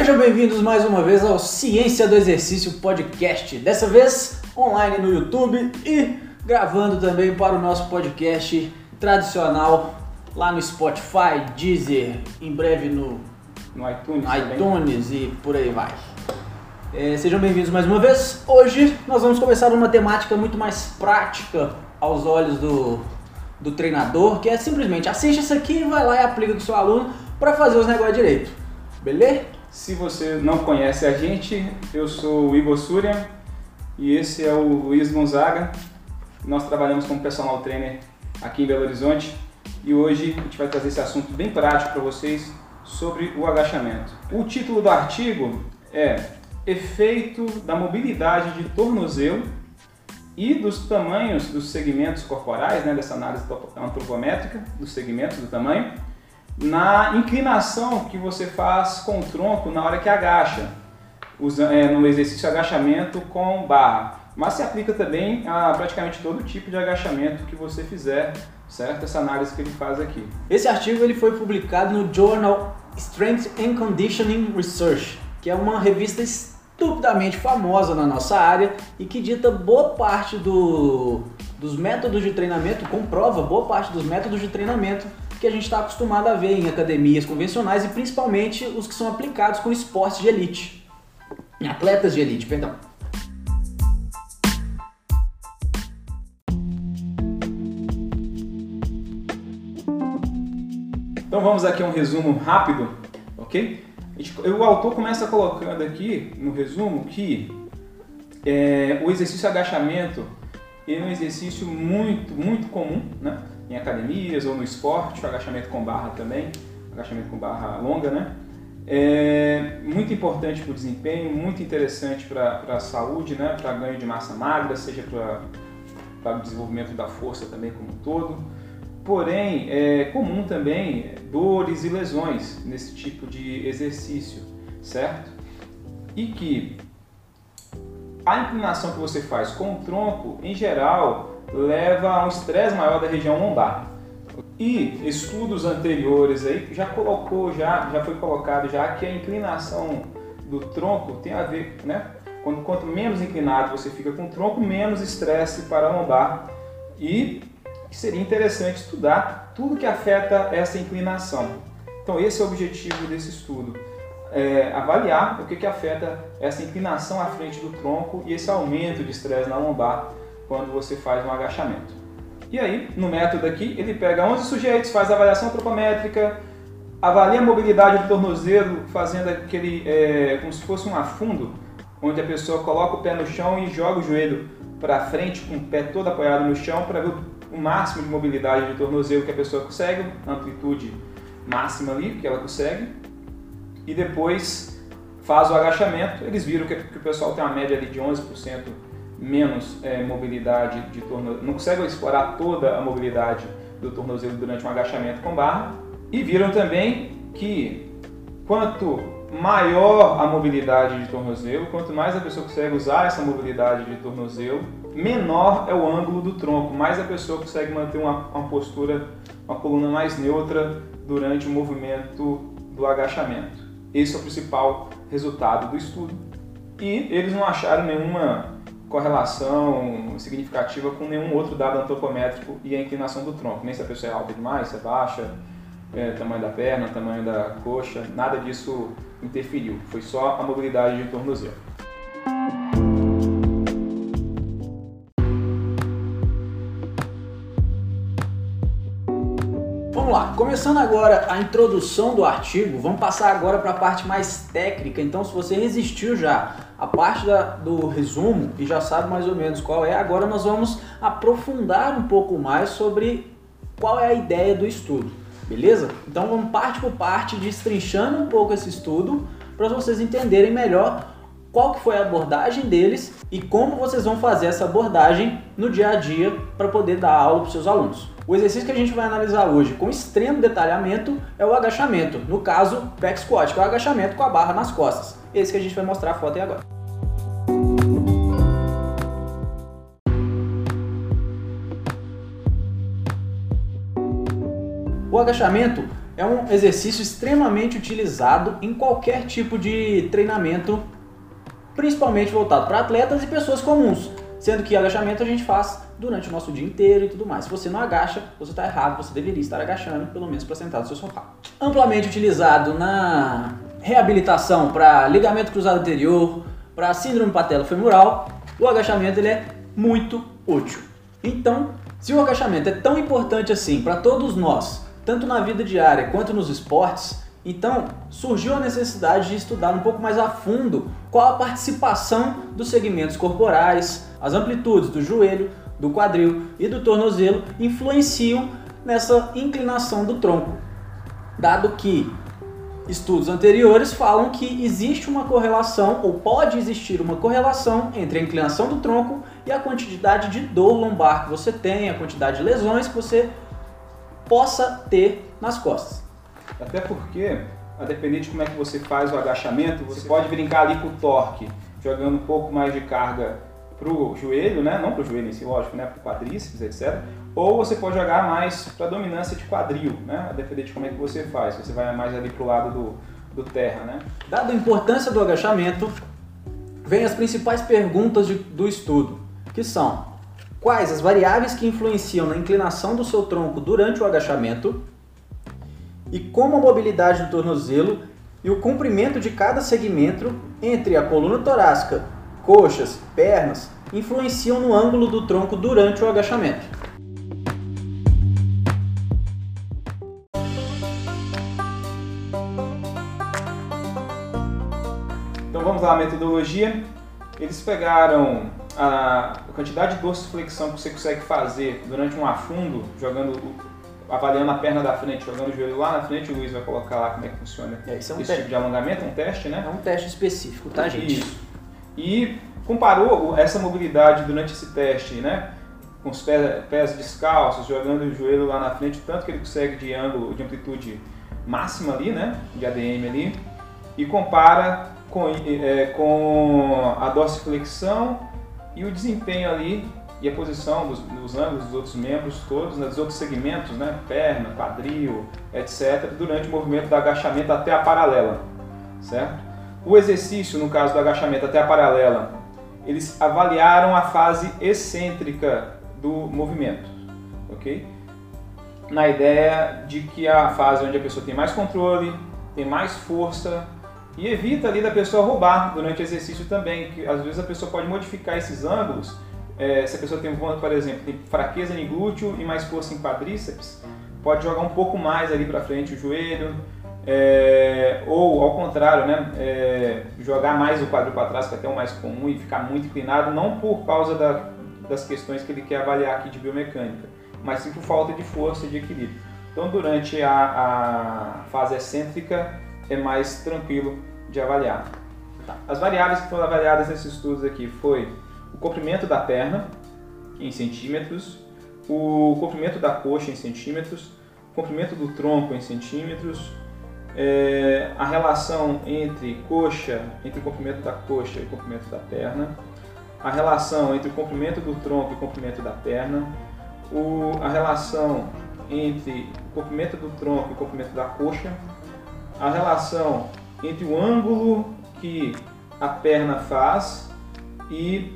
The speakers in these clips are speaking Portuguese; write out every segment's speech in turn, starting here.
Sejam bem-vindos mais uma vez ao Ciência do Exercício Podcast. Dessa vez online no YouTube e gravando também para o nosso podcast tradicional lá no Spotify, Deezer, em breve no iTunes e por aí vai. Sejam bem-vindos mais uma vez. Hoje nós vamos começar uma temática muito mais prática aos olhos do treinador, que é simplesmente assiste isso aqui, vai lá e aplica com o seu aluno para fazer os negócios direito. Beleza? Se você não conhece a gente, eu sou o Igor Surya e esse é o Luiz Gonzaga. Nós trabalhamos como personal trainer aqui em Belo Horizonte e hoje a gente vai trazer esse assunto bem prático para vocês sobre o agachamento. O título do artigo é Efeito da mobilidade de tornozelo e dos tamanhos dos segmentos corporais, dessa análise antropométrica dos segmentos do tamanho, na inclinação que você faz com o tronco na hora que agacha, no exercício agachamento com barra. Mas se aplica também a praticamente todo tipo de agachamento que você fizer, certo? Essa análise que ele faz aqui. Esse artigo ele foi publicado no Journal Strength and Conditioning Research, que é uma revista estupidamente famosa na nossa área e que dita boa parte dos métodos de treinamento, comprova boa parte dos métodos de treinamento que a gente está acostumado a ver em academias convencionais e principalmente os que são aplicados com esportes de elite, em atletas de elite, perdão. Então vamos aqui a um resumo rápido, ok? O autor começa colocando aqui no resumo que o exercício agachamento é um exercício muito comum, em academias ou no esporte, o agachamento com barra também, agachamento com barra longa, É muito importante para o desempenho, muito interessante para a saúde, para ganho de massa magra, seja para o desenvolvimento da força também como um todo. Porém, é comum também dores e lesões nesse tipo de exercício, certo? E que a inclinação que você faz com o tronco, em geral, leva a um estresse maior da região lombar. E estudos anteriores aí já foi colocado que a inclinação do tronco tem a ver, quanto menos inclinado você fica com o tronco, menos estresse para a lombar. E seria interessante estudar tudo que afeta essa inclinação. Então esse é o objetivo desse estudo, avaliar o que afeta essa inclinação à frente do tronco e esse aumento de estresse na lombar quando você faz um agachamento. E aí, no método aqui, ele pega 11 sujeitos, faz a avaliação antropométrica, avalia a mobilidade do tornozelo, fazendo aquele, como se fosse um afundo, onde a pessoa coloca o pé no chão e joga o joelho para frente, com o pé todo apoiado no chão, para ver o máximo de mobilidade de tornozelo que a pessoa consegue, a amplitude máxima ali que ela consegue, e depois faz o agachamento. Eles viram que o pessoal tem uma média ali de 11% menos mobilidade de tornozelo, não consegue explorar toda a mobilidade do tornozelo durante um agachamento com barra, e viram também que quanto maior a mobilidade de tornozelo, quanto mais a pessoa consegue usar essa mobilidade de tornozelo, menor é o ângulo do tronco, mais a pessoa consegue manter uma postura, uma coluna mais neutra durante o movimento do agachamento. Esse é o principal resultado do estudo. E eles não acharam nenhuma correlação significativa com nenhum outro dado antropométrico e a inclinação do tronco. Nem se a pessoa é alta demais, se é baixa, tamanho da perna, tamanho da coxa, nada disso interferiu. Foi só a mobilidade de tornozelo. Vamos lá, começando agora a introdução do artigo, vamos passar agora para a parte mais técnica. Então, se você resistiu já à parte do resumo e já sabe mais ou menos qual é, agora nós vamos aprofundar um pouco mais sobre qual é a ideia do estudo, beleza? Então, vamos parte por parte, destrinchando um pouco esse estudo para vocês entenderem melhor qual que foi a abordagem deles e como vocês vão fazer essa abordagem no dia a dia para poder dar aula para os seus alunos. O exercício que a gente vai analisar hoje com extremo detalhamento é o agachamento, no caso back squat, que é o agachamento com a barra nas costas. Esse que a gente vai mostrar a foto aí agora. O agachamento é um exercício extremamente utilizado em qualquer tipo de treinamento, principalmente voltado para atletas e pessoas comuns, sendo que agachamento a gente faz durante o nosso dia inteiro e tudo mais. Se você não agacha, você está errado, você deveria estar agachando, pelo menos para sentar no seu sofá. Amplamente utilizado na reabilitação para ligamento cruzado anterior, para síndrome patelo-femoral, o agachamento ele é muito útil. Então, se o agachamento é tão importante assim para todos nós, tanto na vida diária quanto nos esportes, então surgiu a necessidade de estudar um pouco mais a fundo qual a participação dos segmentos corporais, as amplitudes do joelho, do quadril e do tornozelo influenciam nessa inclinação do tronco, dado que estudos anteriores falam que existe uma correlação, ou pode existir uma correlação entre a inclinação do tronco e a quantidade de dor lombar que você tem, a quantidade de lesões que você possa ter nas costas. Até porque, a depender de como é que você faz o agachamento, você pode brincar ali com o torque, jogando um pouco mais de carga para o joelho, né? Não para o joelho em si, lógico, né? Para o quadríceps, etc. Ou você pode jogar mais para a dominância de quadril, né? A depender de como é que você faz. Você vai mais ali para o lado do terra, né? Dada a importância do agachamento, vem as principais perguntas do estudo, que são: quais as variáveis que influenciam na inclinação do seu tronco durante o agachamento e como a mobilidade do tornozelo e o comprimento de cada segmento entre a coluna torácica, coxas, pernas, influenciam no ângulo do tronco durante o agachamento. Então vamos lá, a metodologia. Eles pegaram a quantidade de dorsiflexão que você consegue fazer durante um afundo, avaliando a perna da frente, jogando o joelho lá na frente. O Luiz vai colocar lá como é que funciona esse tipo de alongamento, um teste, né? É um teste específico, tá, gente? Isso. E comparou essa mobilidade durante esse teste, né, com os pés descalços, jogando o joelho lá na frente, tanto que ele consegue de ângulo, de amplitude máxima ali, né, de ADM ali, e compara com a dorsiflexão e o desempenho ali e a posição dos ângulos dos outros membros todos, né, dos outros segmentos, né, perna, quadril, etc., durante o movimento do agachamento até a paralela, certo? O exercício, no caso do agachamento até a paralela, eles avaliaram a fase excêntrica do movimento, ok? Na ideia de que é a fase onde a pessoa tem mais controle, tem mais força e evita ali da pessoa roubar durante o exercício também, que às vezes a pessoa pode modificar esses ângulos. Se a pessoa tem, por exemplo, tem fraqueza em glúteo e mais força em quadríceps, pode jogar um pouco mais ali para frente o joelho, ou ao contrário, né, jogar mais o quadril para trás, que é até o mais comum, e ficar muito inclinado, não por causa das questões que ele quer avaliar aqui de biomecânica, mas sim por falta de força e de equilíbrio. Então, durante a fase excêntrica é mais tranquilo de avaliar. As variáveis que foram avaliadas nesses estudos aqui foi o comprimento da perna em centímetros, o comprimento da coxa em centímetros, o comprimento do tronco em centímetros, a relação entre o comprimento da coxa e o comprimento da perna, a relação entre o comprimento do tronco e o comprimento da perna, a relação entre o comprimento do tronco e o comprimento da coxa, a relação entre o ângulo que a perna faz e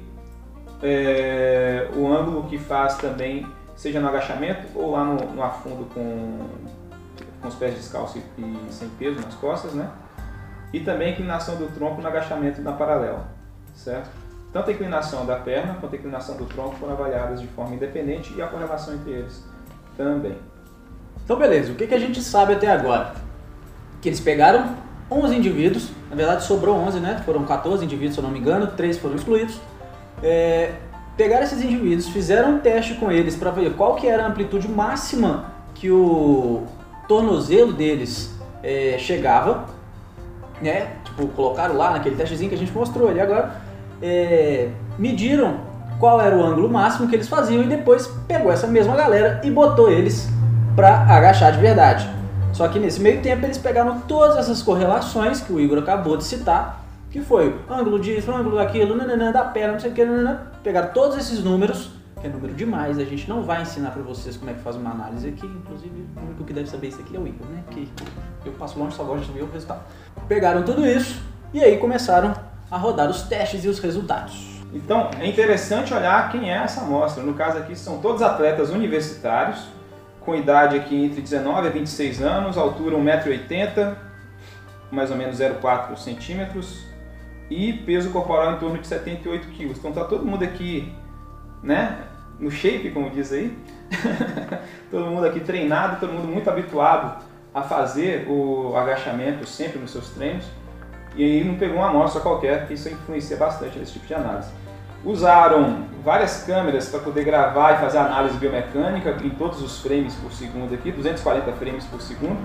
o ângulo que faz também, seja no agachamento ou lá no afundo com os pés descalços e sem peso nas costas, né? E também a inclinação do tronco no agachamento na paralela, certo? Tanto a inclinação da perna quanto a inclinação do tronco foram avaliadas de forma independente e a correlação entre eles também. Então beleza, o que a gente sabe até agora? Que eles pegaram 11 indivíduos, na verdade sobrou 11, né? Foram 14 indivíduos, se eu não me engano, 3 foram excluídos. Pegaram esses indivíduos, fizeram um teste com eles para ver qual que era a amplitude máxima que o tornozelo deles chegava, né? Tipo, colocaram lá naquele testezinho que a gente mostrou ali agora, mediram qual era o ângulo máximo que eles faziam e depois pegou essa mesma galera e botou eles para agachar de verdade. Só que nesse meio tempo eles pegaram todas essas correlações que o Igor acabou de citar, que foi ângulo disso, ângulo daquilo, da perna, não sei o que, pegaram todos esses números é número demais, a gente não vai ensinar para vocês como é que faz uma análise aqui, inclusive o único que deve saber isso aqui é o Igor, né? Que eu passo longe, só gosto de ver o resultado. Pegaram tudo isso e aí começaram a rodar os testes e os resultados. Então, é interessante olhar quem é essa amostra. No caso aqui, são todos atletas universitários, com idade aqui entre 19 a 26 anos, altura 1,80 m, mais ou menos 0,4 centímetros, e peso corporal em torno de 78 kg. Então tá todo mundo aqui, né, no shape, como diz aí. Todo mundo aqui treinado, todo mundo muito habituado a fazer o agachamento sempre nos seus treinos. E aí não pegou uma amostra qualquer, que isso influencia bastante nesse tipo de análise. Usaram várias câmeras para poder gravar e fazer análise biomecânica em todos os frames por segundo aqui, 240 frames por segundo.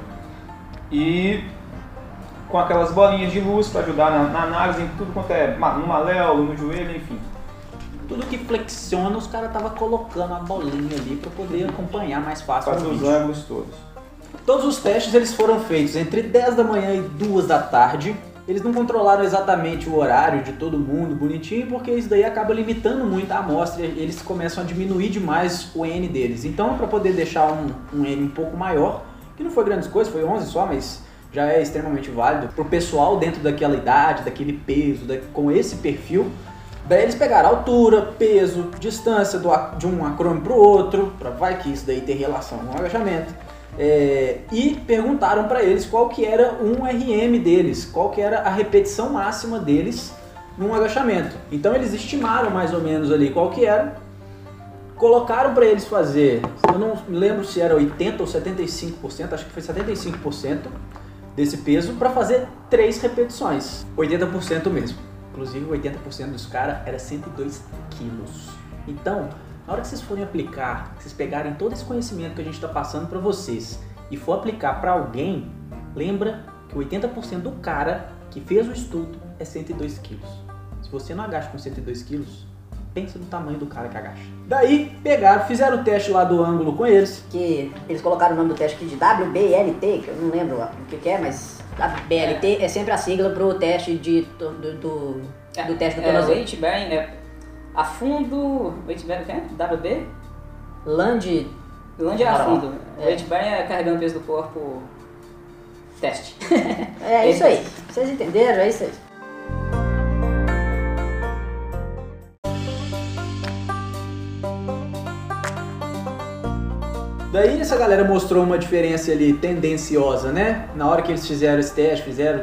E com aquelas bolinhas de luz para ajudar na análise em tudo quanto é no maléolo, no joelho, enfim. Tudo que flexiona, os caras estavam colocando a bolinha ali para poder acompanhar mais fácil. Fazer os ângulos todos. Todos os testes eles foram feitos entre 10 da manhã e 2 da tarde. Eles não controlaram exatamente o horário de todo mundo bonitinho, porque isso daí acaba limitando muito a amostra e eles começam a diminuir demais o N deles. Então, para poder deixar um N um pouco maior, que não foi grandes coisas, foi 11 só, mas já é extremamente válido para o pessoal dentro daquela idade, daquele peso, com esse perfil. Daí eles pegaram altura, peso, distância de um acrônimo para o outro, para vai que isso daí tem relação com o agachamento. E perguntaram para eles qual que era um RM deles, qual que era a repetição máxima deles num agachamento. Então eles estimaram mais ou menos ali qual que era, colocaram para eles fazer, eu não me lembro se era 80% ou 75%, acho que foi 75% desse peso para fazer 3 repetições, 80% mesmo. Inclusive 80% dos caras era 102 quilos. Então, na hora que vocês forem aplicar, que vocês pegarem todo esse conhecimento que a gente está passando para vocês e for aplicar para alguém, lembra que 80% do cara que fez o estudo é 102 quilos. Se você não agacha com 102 quilos, pensa no tamanho do cara que agacha. Daí, pegaram, fizeram o teste lá do ângulo com eles. Que eles colocaram o nome do teste aqui de WBLT, que eu não lembro o que é, mas WBLT é sempre a sigla pro teste do teste do tornozelo. Weight bearing, né? Afundo, weight bearing, o que é? WB? Lunge é afundo. Weight bearing é carregando o peso do corpo. Teste. É isso aí. Vocês entenderam? É isso aí. Daí essa galera mostrou uma diferença ali tendenciosa, né? Na hora que eles fizeram esse teste, fizeram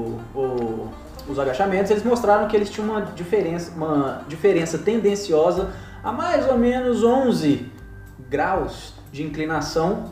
os agachamentos, eles mostraram que eles tinham uma diferença tendenciosa a mais ou menos 11 graus de inclinação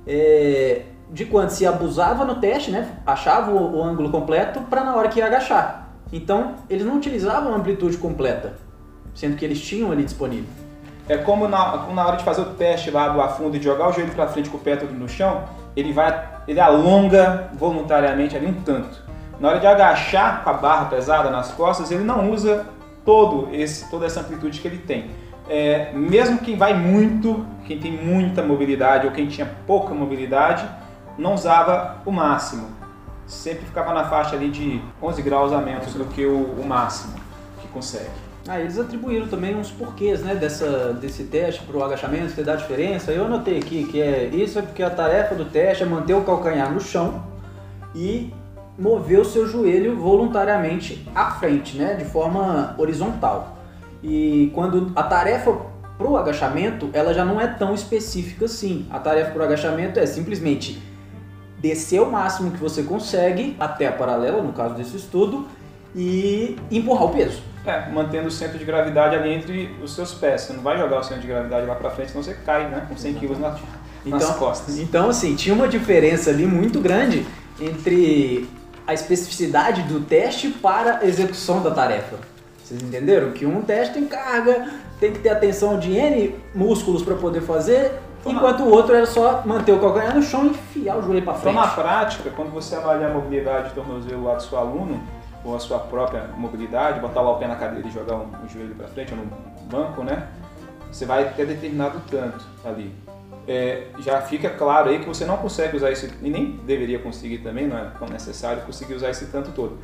de quando se abusava no teste, né? Achava o ângulo completo para na hora que ia agachar. Então, eles não utilizavam a amplitude completa, sendo que eles tinham ali disponível. É como na hora de fazer o teste lá do afundo e de jogar o joelho para frente com o pé todo no chão, ele alonga voluntariamente ali um tanto. Na hora de agachar com a barra pesada nas costas, ele não usa toda essa amplitude que ele tem. Mesmo quem quem tem muita mobilidade ou quem tinha pouca mobilidade, não usava o máximo. Sempre ficava na faixa ali de 11 graus a menos do que o máximo que consegue. Eles atribuíram também uns porquês, né, desse teste para o agachamento, que dá diferença. Eu anotei aqui que isso é porque a tarefa do teste é manter o calcanhar no chão e mover o seu joelho voluntariamente à frente, né, de forma horizontal. E quando a tarefa para o agachamento, ela já não é tão específica assim. A tarefa para o agachamento é simplesmente descer o máximo que você consegue até a paralela, no caso desse estudo, e empurrar o peso. Mantendo o centro de gravidade ali entre os seus pés. Você não vai jogar o centro de gravidade lá para frente, senão você cai, né, com 100 kg nas costas. Então, assim, tinha uma diferença ali muito grande entre a especificidade do teste para a execução da tarefa. Vocês entenderam? Que um teste tem carga, tem que ter atenção de N músculos para poder fazer, enquanto o outro era só manter o calcanhar no chão e enfiar o joelho para frente. Então, na prática, quando você avalia a mobilidade de tornozelo lá do seu aluno, ou a sua própria mobilidade, botar lá o pé na cadeira e jogar o joelho para frente ou no banco, né? Você vai ter determinado tanto ali. Já fica claro aí que você não consegue usar isso, e nem deveria conseguir também, não é tão necessário conseguir usar esse tanto todo.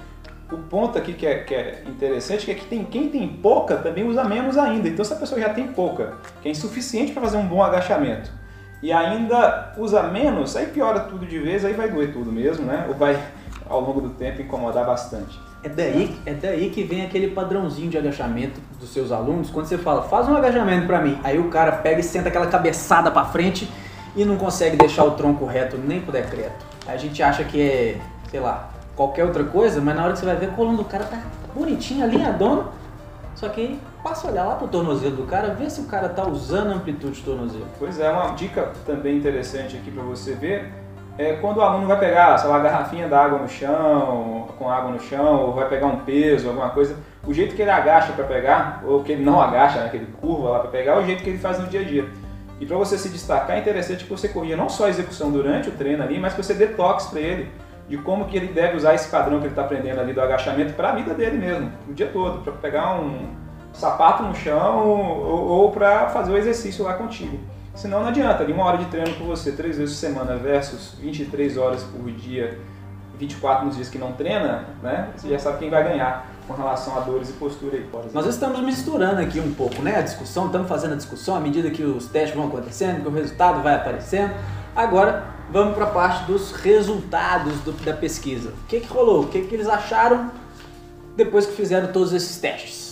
o ponto aqui que é interessante é que quem tem pouca também usa menos ainda. Então se a pessoa já tem pouca, que é insuficiente para fazer um bom agachamento, e ainda usa menos, aí piora tudo de vez, aí vai doer tudo mesmo, né? Ou vai, ao longo do tempo, incomodar bastante. É daí que vem aquele padrãozinho de agachamento dos seus alunos, quando você fala, faz um agachamento pra mim, aí o cara pega e senta aquela cabeçada pra frente e não consegue deixar o tronco reto nem pro decreto. Aí a gente acha que é, sei lá, qualquer outra coisa, mas na hora que você vai ver, a coluna do cara tá bonitinha, alinhadona, só que passa a olhar lá pro tornozelo do cara, vê se o cara tá usando a amplitude de tornozelo. Pois é, uma dica também interessante aqui pra você ver, é quando o aluno vai pegar, sei lá, a garrafinha d'água no chão, com água no chão, ou vai pegar um peso, alguma coisa, o jeito que ele agacha para pegar, ou que ele não agacha, né, que ele curva lá para pegar, é o jeito que ele faz no dia a dia. E para você se destacar, é interessante que você corrija não só a execução durante o treino ali, mas que você dê toques para ele, de como que ele deve usar esse padrão que ele está aprendendo ali do agachamento para a vida dele mesmo, o dia todo, para pegar um sapato no chão ou para fazer o exercício lá contigo. Senão não adianta, ali 1 hora de treino com você 3 vezes por semana versus 23 horas por dia, 24 nos dias que não treina, né? Você já sabe quem vai ganhar com relação a dores e postura aí, por exemplo. Nós estamos misturando aqui um pouco, né? A discussão, estamos fazendo a discussão à medida que os testes vão acontecendo, que o resultado vai aparecendo. Agora vamos para a parte dos resultados da pesquisa. O que rolou? O que eles acharam depois que fizeram todos esses testes?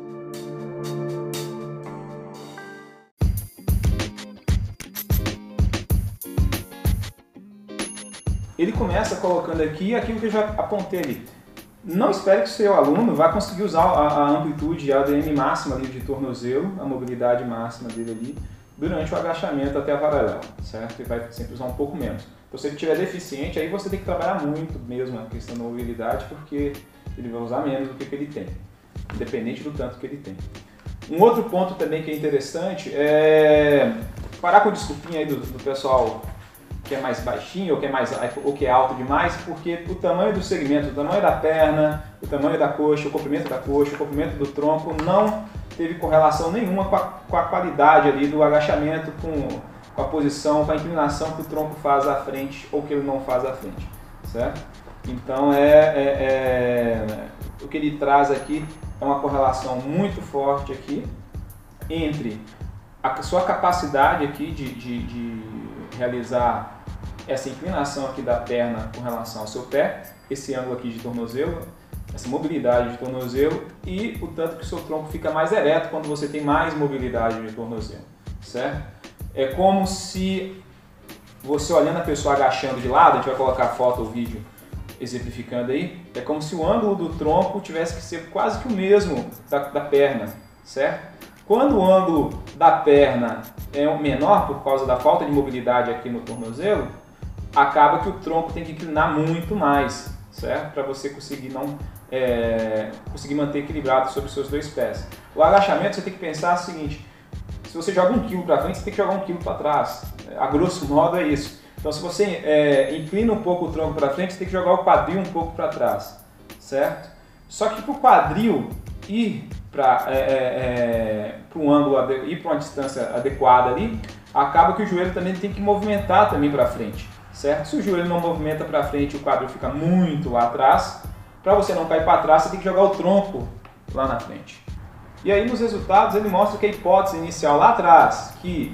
Ele começa colocando aqui aquilo que eu já apontei ali. Não espere que o seu aluno vá conseguir usar a amplitude, a ADM máxima ali de tornozelo, a mobilidade máxima dele ali, durante o agachamento até a paralela, certo? Ele vai sempre usar um pouco menos. Então, se ele estiver deficiente, aí você tem que trabalhar muito mesmo a questão da mobilidade, porque ele vai usar menos do que ele tem, independente do tanto que ele tem. Um outro ponto também que é interessante é parar com a desculpinha aí do pessoal que é mais baixinho ou que é alto demais, porque o tamanho do segmento, o tamanho da perna, o tamanho da coxa, o comprimento da coxa, o comprimento do tronco não teve correlação nenhuma com a qualidade ali do agachamento, com a posição, com a inclinação que o tronco faz à frente ou que ele não faz à frente, certo? Então o que ele traz aqui é uma correlação muito forte aqui entre a sua capacidade aqui de realizar essa inclinação aqui da perna com relação ao seu pé, esse ângulo aqui de tornozelo, essa mobilidade de tornozelo e o tanto que o seu tronco fica mais ereto quando você tem mais mobilidade de tornozelo, certo? É como se você olhando a pessoa agachando de lado, a gente vai colocar a foto ou vídeo exemplificando aí, é como se o ângulo do tronco tivesse que ser quase que o mesmo da perna, certo? Quando o ângulo da perna é menor por causa da falta de mobilidade aqui no tornozelo, acaba que o tronco tem que inclinar muito mais, certo? Para você conseguir conseguir manter equilibrado sobre os seus dois pés. O agachamento você tem que pensar o seguinte: se você joga 1 kg para frente, você tem que jogar 1 kg para trás. A grosso modo é isso. Então, se você inclina um pouco o tronco para frente, você tem que jogar o quadril um pouco para trás, certo? Só que para o quadril ir para um ângulo e para uma distância adequada ali, acaba que o joelho também tem que movimentar também para frente, certo? Se o joelho não movimenta para frente, o quadril fica muito lá atrás. Para você não cair para trás, você tem que jogar o tronco lá na frente. E aí nos resultados ele mostra que a hipótese inicial lá atrás, que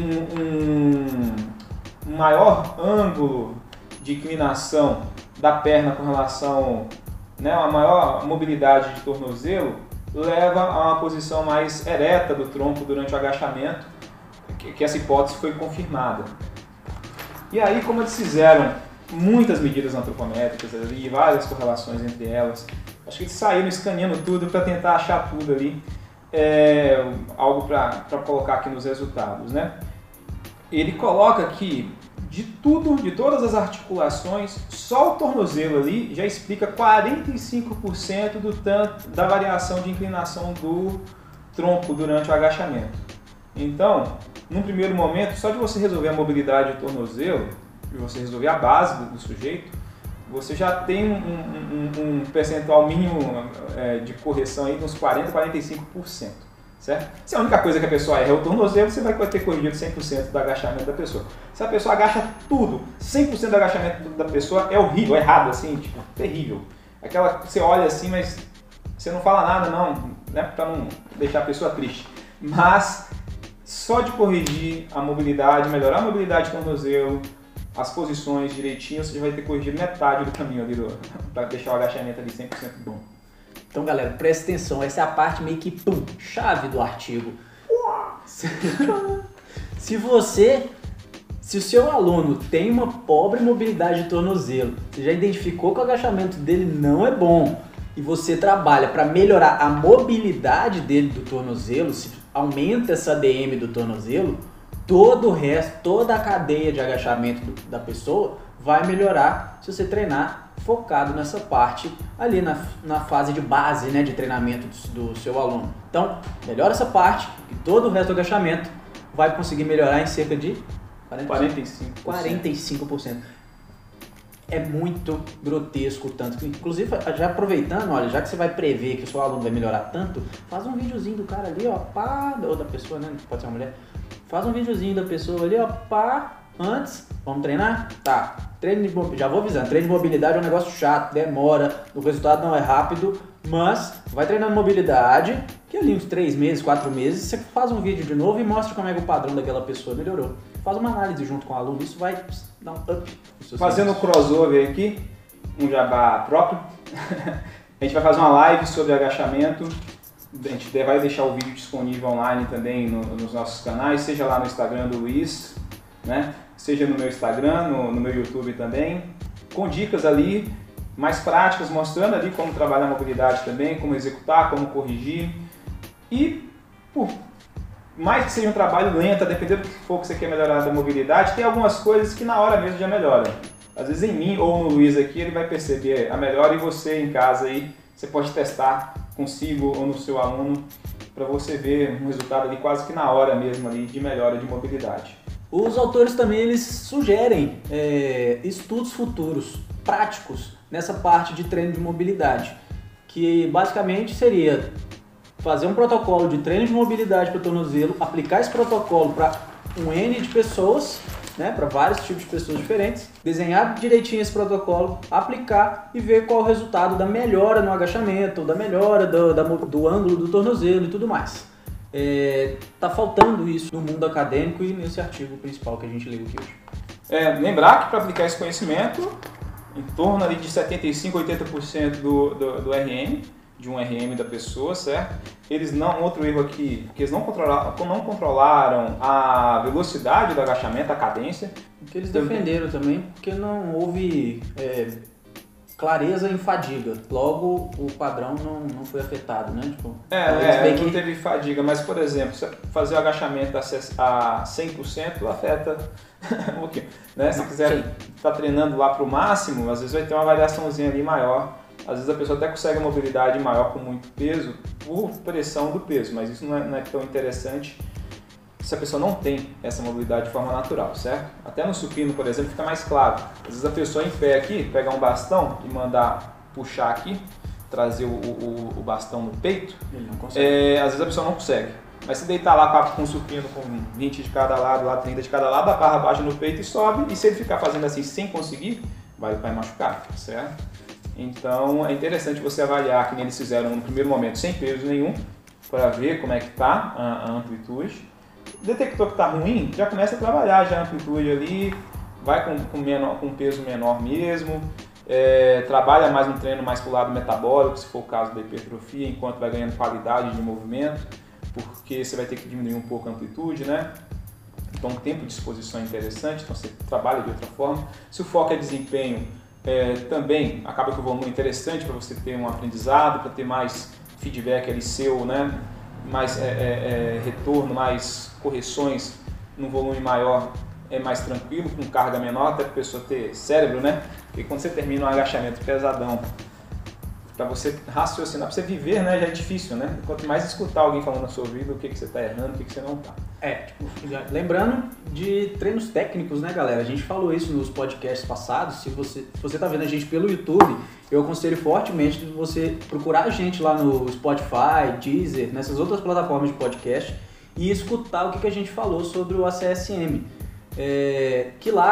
um maior ângulo de inclinação da perna com relação, né, a maior mobilidade de tornozelo, leva a uma posição mais ereta do tronco durante o agachamento, que essa hipótese foi confirmada. E aí, como eles fizeram muitas medidas antropométricas ali, várias correlações entre elas, acho que eles saíram escaneando tudo para tentar achar tudo ali, algo para colocar aqui nos resultados, né? Ele coloca que de todas as articulações, só o tornozelo ali já explica 45% da variação de inclinação do tronco durante o agachamento. Então, num primeiro momento, só de você resolver a mobilidade do tornozelo, e você resolver a base do sujeito, você já tem um percentual mínimo de correção aí de uns 40% a 45%. Certo? Se a única coisa que a pessoa erra é o tornozelo, você vai ter corrigido 100% do agachamento da pessoa. Se a pessoa agacha tudo, 100% do agachamento da pessoa é horrível, errado, assim, tipo, terrível. aquela que você olha assim, mas você não fala nada não, né, para não deixar a pessoa triste. Mas só de corrigir a mobilidade, melhorar a mobilidade do tornozelo, as posições direitinho, você já vai ter corrigido metade do caminho ali para deixar o agachamento ali 100% bom. Então, galera, presta atenção, essa é a parte meio que chave do artigo. Se o seu aluno tem uma pobre mobilidade de tornozelo, você já identificou que o agachamento dele não é bom e você trabalha para melhorar a mobilidade dele do tornozelo, se aumenta essa DM do tornozelo, todo o resto, toda a cadeia de agachamento da pessoa vai melhorar se você treinar focado nessa parte ali na fase de base, né, de treinamento do seu aluno. Então, melhora essa parte e todo o resto do agachamento vai conseguir melhorar em cerca de 45%. É muito grotesco tanto que, inclusive, já aproveitando, olha, já que você vai prever que o seu aluno vai melhorar tanto, faz um videozinho do cara ali, ó, pá, ou da pessoa, né, pode ser uma mulher, faz um videozinho da pessoa ali, ó, pá, antes, vamos treinar? Tá, já vou avisando, treino de mobilidade é um negócio chato, demora, o resultado não é rápido, mas vai treinando mobilidade, que ali uns 3 meses, 4 meses, você faz um vídeo de novo e mostra como é que o padrão daquela pessoa melhorou. Faz uma análise junto com o aluno, isso vai dar um up. Fazendo um crossover aqui, um jabá próprio, a gente vai fazer uma live sobre agachamento, a gente vai deixar o vídeo disponível online também nos nossos canais, seja lá no Instagram do Luiz, né? Seja no meu Instagram, no meu YouTube também, com dicas ali mais práticas, mostrando ali como trabalhar a mobilidade também, como executar, como corrigir. E, por mais que seja um trabalho lento, dependendo do que for que você quer melhorar da mobilidade, tem algumas coisas que na hora mesmo já melhoram. Às vezes em mim ou no Luiz aqui, ele vai perceber a melhora, e você em casa aí, você pode testar consigo ou no seu aluno para você ver um resultado ali quase que na hora mesmo ali de melhora de mobilidade. Os autores também eles sugerem estudos futuros, práticos, nessa parte de treino de mobilidade, que basicamente seria fazer um protocolo de treino de mobilidade para o tornozelo, aplicar esse protocolo para um N de pessoas, né, para vários tipos de pessoas diferentes, desenhar direitinho esse protocolo, aplicar e ver qual é o resultado da melhora no agachamento, da melhora do ângulo do tornozelo e tudo mais. Tá faltando isso no mundo acadêmico e nesse artigo principal que a gente leu aqui hoje. Lembrar que para aplicar esse conhecimento, em torno ali de 75% a 80% do RM, de um RM da pessoa, certo? Outro erro aqui, que eles não controlaram a velocidade do agachamento, a cadência. O que eles defenderam também, porque não houve clareza em fadiga, logo o padrão não foi afetado, né? Tipo, não teve fadiga, mas por exemplo, fazer o agachamento a 100% afeta um pouquinho, né? Se quiser estar treinando lá para o máximo, às vezes vai ter uma variaçãozinha ali maior. Às vezes a pessoa até consegue uma mobilidade maior com muito peso, por pressão do peso, mas isso não é tão interessante se a pessoa não tem essa mobilidade de forma natural, certo? Até no supino, por exemplo, fica mais claro. Às vezes a pessoa em pé aqui, pegar um bastão e mandar puxar aqui, trazer o bastão no peito, ele não consegue. Às vezes a pessoa não consegue. Mas se deitar lá com um supino com 20 de cada lado, 30 de cada lado, a barra baixa no peito e sobe, e se ele ficar fazendo assim sem conseguir, vai machucar, certo? Então é interessante você avaliar, que nem eles fizeram no primeiro momento sem peso nenhum, para ver como é que está a amplitude. Detectou que está ruim, já começa a trabalhar já a amplitude ali, vai com peso menor mesmo, trabalha mais no treino mais para o lado metabólico, se for o caso da hipertrofia, enquanto vai ganhando qualidade de movimento, porque você vai ter que diminuir um pouco a amplitude, né? Então o tempo de exposição é interessante, então você trabalha de outra forma. Se o foco é desempenho, também acaba que o volume é interessante para você ter um aprendizado, para ter mais feedback ali seu, né? Mais retorno, mais correções num volume maior, é mais tranquilo, com carga menor, até para a pessoa ter cérebro, né? Porque quando você termina um agachamento pesadão, para você raciocinar, para você viver, né, já é difícil, né? Quanto mais escutar alguém falando na sua vida o que você está errando, o que você não está. Lembrando de treinos técnicos, né, galera? A gente falou isso nos podcasts passados. Se você está vendo a gente pelo YouTube, eu aconselho fortemente de você procurar a gente lá no Spotify, Deezer, nessas outras plataformas de podcast e escutar o que a gente falou sobre o ACSM. Que lá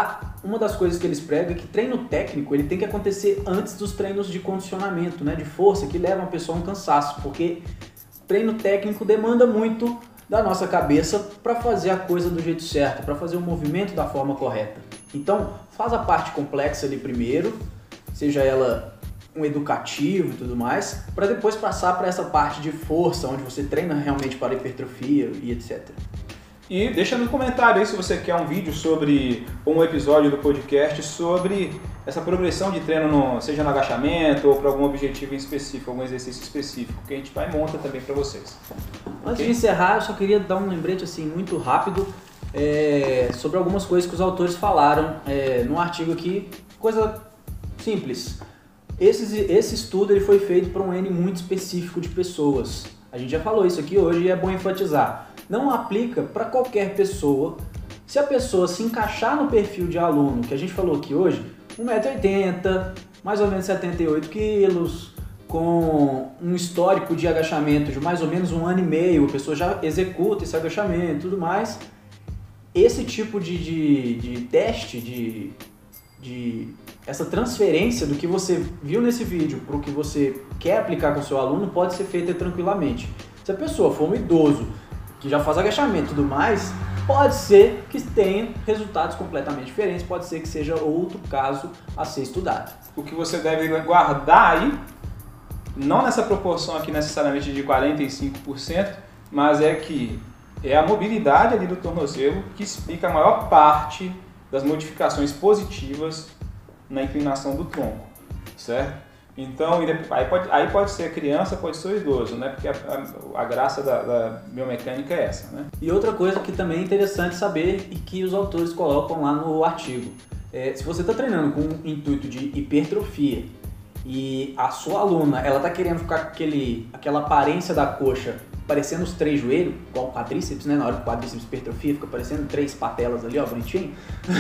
uma das coisas que eles pregam é que treino técnico ele tem que acontecer antes dos treinos de condicionamento, né, de força, que levam a pessoa a um cansaço, porque treino técnico demanda muito da nossa cabeça para fazer a coisa do jeito certo, para fazer o movimento da forma correta. Então, faz a parte complexa ali primeiro, seja ela um educativo e tudo mais, para depois passar para essa parte de força, onde você treina realmente para hipertrofia e etc. E deixa no comentário aí se você quer um vídeo sobre, ou um episódio do podcast sobre essa progressão de treino, seja no agachamento ou para algum objetivo em específico, algum exercício específico, que a gente vai e monta também para vocês. Antes de encerrar, eu só queria dar um lembrete assim muito rápido sobre algumas coisas que os autores falaram num artigo aqui, coisa simples. Esse estudo ele foi feito para um N muito específico de pessoas. A gente já falou isso aqui hoje e é bom enfatizar. Não aplica para qualquer pessoa. Se a pessoa se encaixar no perfil de aluno que a gente falou aqui hoje, 1,80 m, mais ou menos 78 kg, com um histórico de agachamento de mais ou menos 1 ano e meio, a pessoa já executa esse agachamento e tudo mais, esse tipo de teste, essa transferência do que você viu nesse vídeo para o que você quer aplicar com o seu aluno pode ser feita tranquilamente. Se a pessoa for um idoso que já faz agachamento e tudo mais, pode ser que tenha resultados completamente diferentes, pode ser que seja outro caso a ser estudado. O que você deve guardar aí, não nessa proporção aqui necessariamente de 45%, mas é que é a mobilidade ali do tornozelo que explica a maior parte das modificações positivas na inclinação do tronco, certo? Então, aí pode ser criança, pode ser idoso, né? Porque a graça da biomecânica é essa, né? E outra coisa que também é interessante saber e que os autores colocam lá no artigo. Se você está treinando com o intuito de hipertrofia e a sua aluna ela está querendo ficar com aquela aparência da coxa parecendo os 3 joelhos, igual o quadríceps, né? Na hora que o quadríceps hipertrofia fica parecendo 3 patelas ali, ó, bonitinho.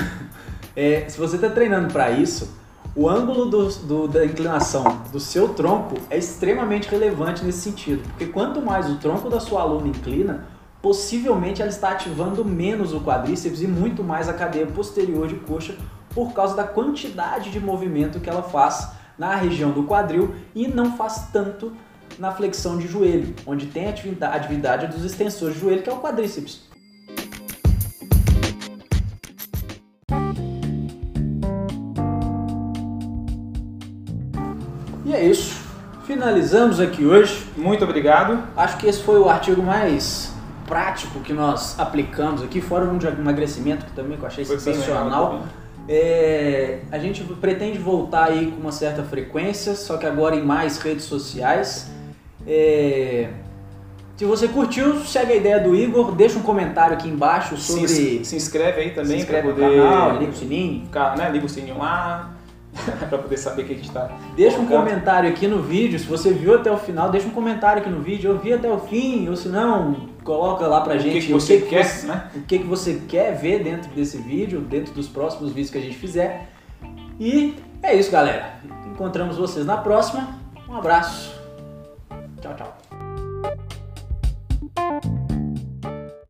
Se você está treinando para isso, o ângulo da inclinação do seu tronco é extremamente relevante nesse sentido, porque quanto mais o tronco da sua aluna inclina, possivelmente ela está ativando menos o quadríceps e muito mais a cadeia posterior de coxa por causa da quantidade de movimento que ela faz na região do quadril e não faz tanto na flexão de joelho, onde tem a atividade dos extensores de joelho, que é o quadríceps. E é isso. Finalizamos aqui hoje. Muito obrigado. Acho que esse foi o artigo mais prático que nós aplicamos aqui, fora um de emagrecimento que também eu achei sensacional. A gente pretende voltar aí com uma certa frequência, só que agora em mais redes sociais. Se você curtiu, segue a ideia do Igor, deixa um comentário aqui embaixo sobre... Se inscreve aí também, se inscreve para poder... no canal, liga o sininho. Liga o sininho lá, para poder saber o que a gente está... Deixa um comentário aqui no vídeo, se você viu até o final, deixa um comentário aqui no vídeo, eu vi até o fim, ou se não, coloca lá pra gente o que você quer ver dentro desse vídeo, dentro dos próximos vídeos que a gente fizer. E é isso, galera. Encontramos vocês na próxima. Um abraço. Tchau, tchau.